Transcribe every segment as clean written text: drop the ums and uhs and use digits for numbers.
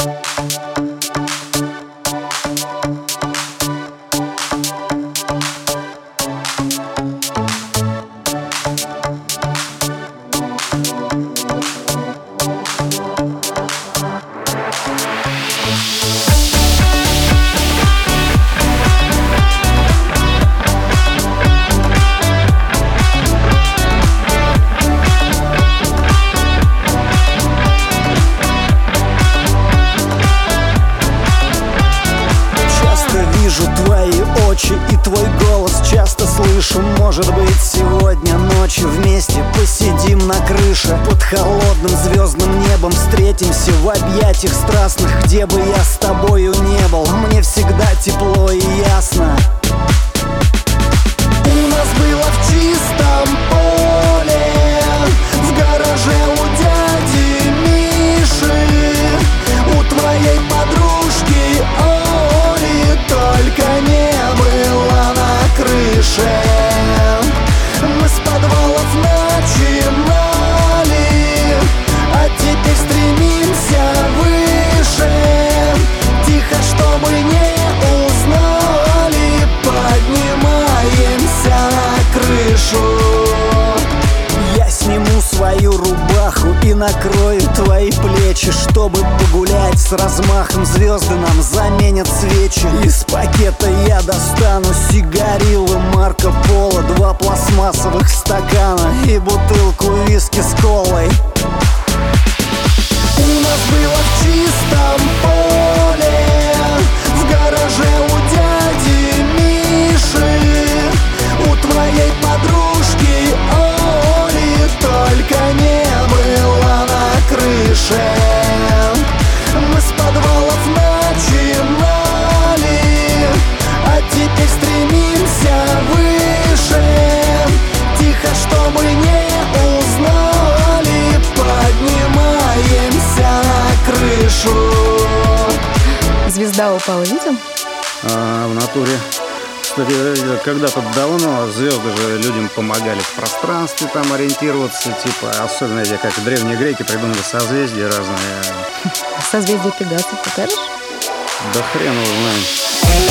И твой голос часто слышу. Может быть, сегодня ночью вместе посидим на крыше под холодным звездным небом, встретимся в объятиях страстных. Где бы я с тобою не был, мне всегда тепло и ясно. У нас было в чистом поле, в гараже у дяди Миши, у твоей подружки Оли, только не было на крыше. Мы с подвалов начинали, а теперь стремимся выше. Тихо, чтобы не узнали, поднимаемся на крышу. Я сниму свою рубаху и накрою твои плечи, чтобы погулять с размахом. Звезды нам заменят свечи. Из пакета я достану сигарилы Марко Поло, 2 пластмассовых стакана и бутылку виски с колой. У нас было в чистом поле, в гараже у дяди Миши, у твоей подружки Оли, только не было на крыше. Мы с подвалов начинали, а теперь стремимся выше. Тихо, чтобы не узнали, поднимаемся на крышу. Звезда упала, видел? В натуре. Кстати, когда-то давно звезды же людям помогали в пространстве там ориентироваться, типа, особенно как древние греки придумали созвездия разные. Созвездие Пегаса покажешь? Да хрен его знает.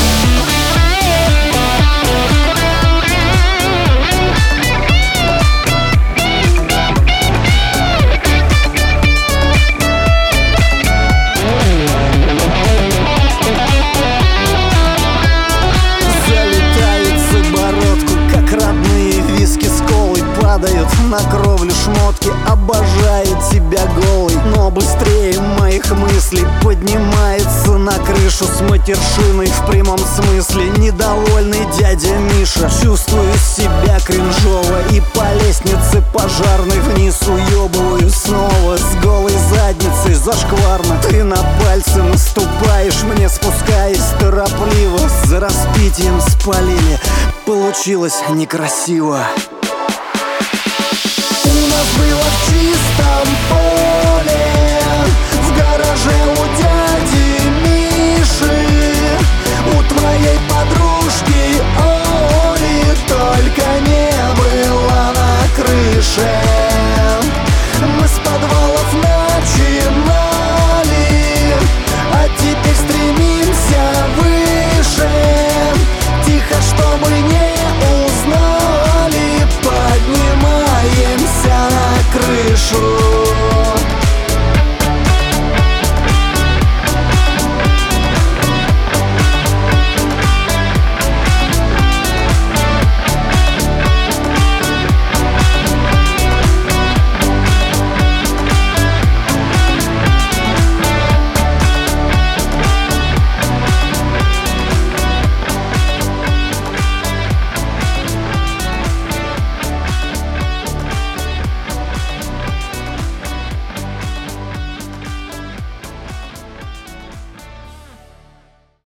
Падают на кровлю шмотки, обожаю тебя голый. Но быстрее моих мыслей поднимается на крышу с матершиной в прямом смысле недовольный дядя Миша. Чувствую себя кринжово и по лестнице пожарной вниз уебываю снова с голой задницей зашкварно. Ты на пальцы наступаешь мне, спускаясь торопливо. За распитием спалили, получилось некрасиво. У нас было в чистом поле,